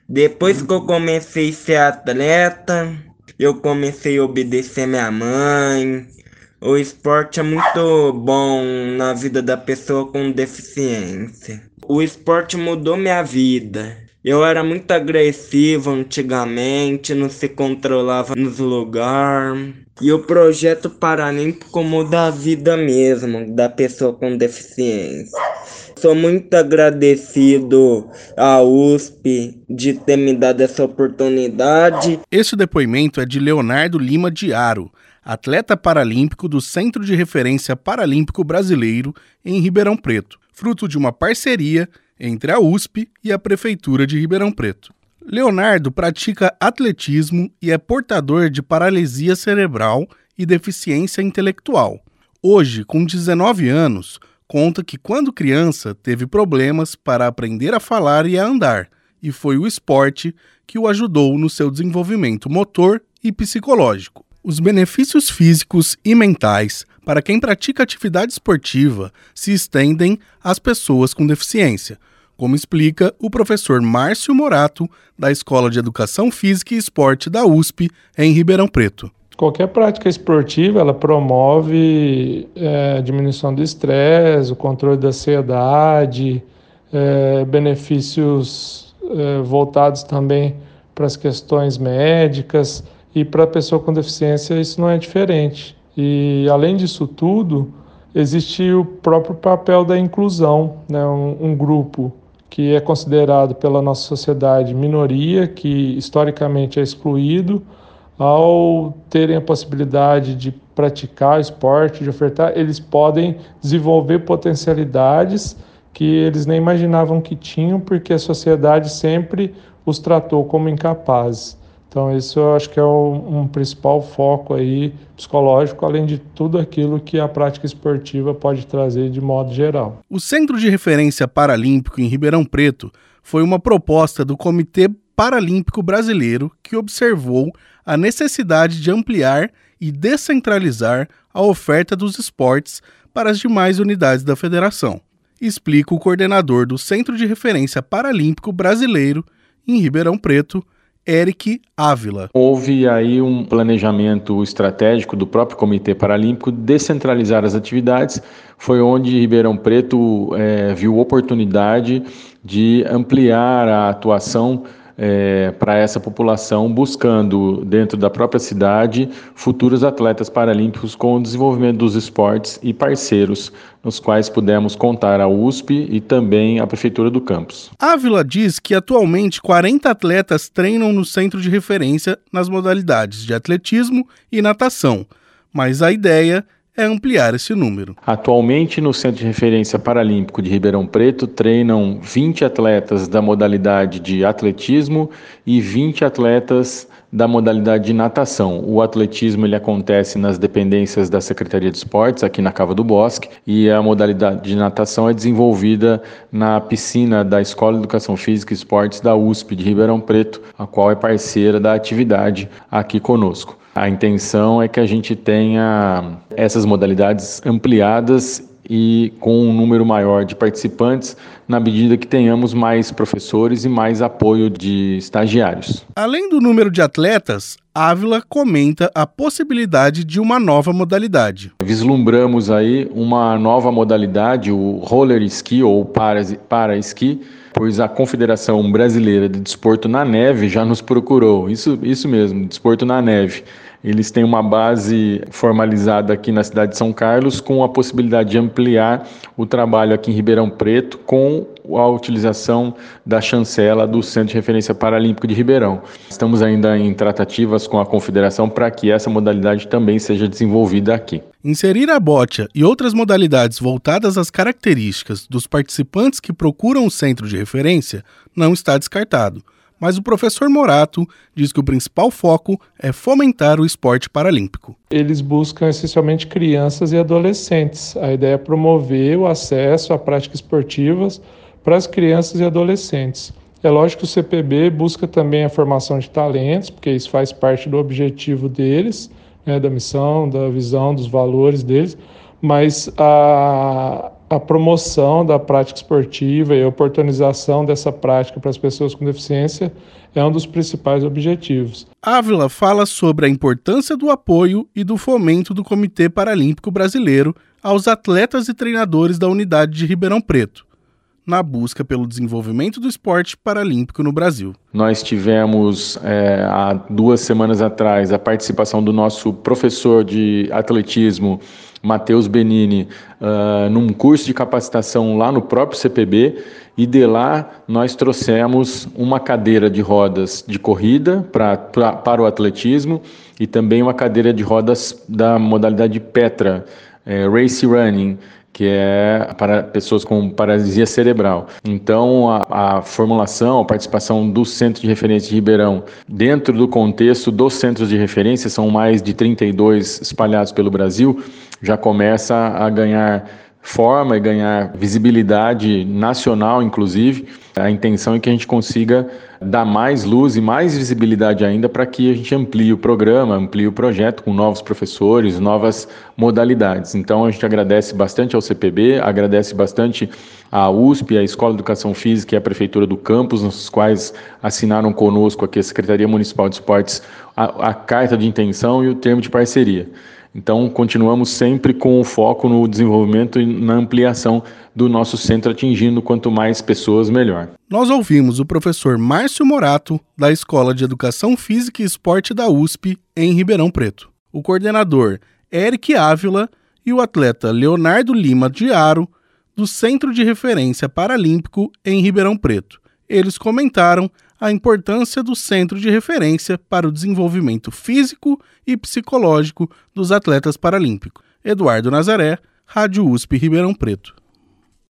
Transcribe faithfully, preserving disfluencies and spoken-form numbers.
Depois que eu comecei a ser atleta, eu comecei a obedecer minha mãe. O esporte é muito bom na vida da pessoa com deficiência. O esporte mudou minha vida. Eu era muito agressivo antigamente, não se controlava nos lugares. E o projeto paralímpico muda a vida mesmo da pessoa com deficiência. Sou muito agradecido à U S P de ter me dado essa oportunidade. Esse depoimento é de Leonardo Lima de Aro, atleta paralímpico do Centro de Referência Paralímpico Brasileiro em Ribeirão Preto, fruto de uma parceria entre a U S P e a Prefeitura de Ribeirão Preto. Leonardo pratica atletismo e é portador de paralisia cerebral e deficiência intelectual. Hoje, com dezenove anos, conta que quando criança teve problemas para aprender a falar e a andar, e foi o esporte que o ajudou no seu desenvolvimento motor e psicológico. Os benefícios físicos e mentais para quem pratica atividade esportiva se estendem às pessoas com deficiência, como explica o professor Márcio Morato, da Escola de Educação Física e Esporte da U S P, em Ribeirão Preto. Qualquer prática esportiva, ela promove é, a diminuição do estresse, o controle da ansiedade, é, benefícios é, voltados também para as questões médicas, e para a pessoa com deficiência isso não é diferente. E além disso tudo, existe o próprio papel da inclusão, né? um, um grupo que é considerado pela nossa sociedade minoria, que historicamente é excluído, ao terem a possibilidade de praticar esporte, de ofertar, eles podem desenvolver potencialidades que eles nem imaginavam que tinham, porque a sociedade sempre os tratou como incapazes. Então, isso eu acho que é um, um principal foco aí psicológico, além de tudo aquilo que a prática esportiva pode trazer de modo geral. O Centro de Referência Paralímpico em Ribeirão Preto foi uma proposta do Comitê Paralímpico Brasileiro que observou a necessidade de ampliar e descentralizar a oferta dos esportes para as demais unidades da federação, explica o coordenador do Centro de Referência Paralímpico Brasileiro em Ribeirão Preto, Eric Ávila. Houve aí um planejamento estratégico do próprio Comitê Paralímpico de descentralizar as atividades. Foi onde Ribeirão Preto é, viu oportunidade de ampliar a atuação É, para essa população, buscando dentro da própria cidade futuros atletas paralímpicos com o desenvolvimento dos esportes e parceiros, nos quais pudemos contar a U S P e também a Prefeitura do campus. Ávila diz que atualmente quarenta atletas treinam no centro de referência nas modalidades de atletismo e natação, mas a ideia é ampliar esse número. Atualmente, no Centro de Referência Paralímpico de Ribeirão Preto, treinam vinte atletas da modalidade de atletismo e vinte atletas da modalidade de natação. O atletismo ele acontece nas dependências da Secretaria de Esportes, aqui na Cava do Bosque, e a modalidade de natação é desenvolvida na piscina da Escola de Educação Física e Esportes da U S P de Ribeirão Preto, a qual é parceira da atividade aqui conosco. A intenção é que a gente tenha essas modalidades ampliadas e com um número maior de participantes, na medida que tenhamos mais professores e mais apoio de estagiários. Além do número de atletas, Ávila comenta a possibilidade de uma nova modalidade. Vislumbramos aí uma nova modalidade, o roller ski ou para, para esqui, pois a Confederação Brasileira de Desporto na Neve já nos procurou, isso, isso mesmo, desporto na neve. Eles têm uma base formalizada aqui na cidade de São Carlos, com a possibilidade de ampliar o trabalho aqui em Ribeirão Preto com a utilização da chancela do Centro de Referência Paralímpico de Ribeirão. Estamos ainda em tratativas com a Confederação para que essa modalidade também seja desenvolvida aqui. Inserir a bocha e outras modalidades voltadas às características dos participantes que procuram o centro de referência não está descartado. Mas o professor Morato diz que o principal foco é fomentar o esporte paralímpico. Eles buscam essencialmente crianças e adolescentes. A ideia é promover o acesso a práticas esportivas para as crianças e adolescentes. É lógico que o C P B busca também a formação de talentos, porque isso faz parte do objetivo deles, né, da missão, da visão, dos valores deles, mas a, a promoção da prática esportiva e a oportunização dessa prática para as pessoas com deficiência é um dos principais objetivos. Ávila fala sobre a importância do apoio e do fomento do Comitê Paralímpico Brasileiro aos atletas e treinadores da unidade de Ribeirão Preto, na busca pelo desenvolvimento do esporte paralímpico no Brasil. Nós tivemos, é, há duas semanas atrás, a participação do nosso professor de atletismo, Matheus Benini, uh, num curso de capacitação lá no próprio C P B, e de lá nós trouxemos uma cadeira de rodas de corrida pra, pra, para o atletismo e também uma cadeira de rodas da modalidade Petra, é, Race Running, que é para pessoas com paralisia cerebral. Então, a, a formulação, a participação do Centro de Referência de Ribeirão, dentro do contexto dos centros de referência, são mais de trinta e dois espalhados pelo Brasil, já começa a ganhar forma e ganhar visibilidade nacional, inclusive. A intenção é que a gente consiga dar mais luz e mais visibilidade ainda para que a gente amplie o programa, amplie o projeto com novos professores, novas modalidades. Então a gente agradece bastante ao C P B, agradece bastante à U S P, à Escola de Educação Física e à Prefeitura do Campus, nos quais assinaram conosco aqui a Secretaria Municipal de Esportes a, a carta de intenção e o termo de parceria. Então, continuamos sempre com o foco no desenvolvimento e na ampliação do nosso centro, atingindo quanto mais pessoas, melhor. Nós ouvimos o professor Márcio Morato, da Escola de Educação Física e Esporte da U S P, em Ribeirão Preto, o coordenador Eric Ávila e o atleta Leonardo Lima de Aro, do Centro de Referência Paralímpico em Ribeirão Preto. Eles comentaram a importância do Centro de Referência para o desenvolvimento físico e psicológico dos atletas paralímpicos. Eduardo Nazaré, Rádio U S P Ribeirão Preto.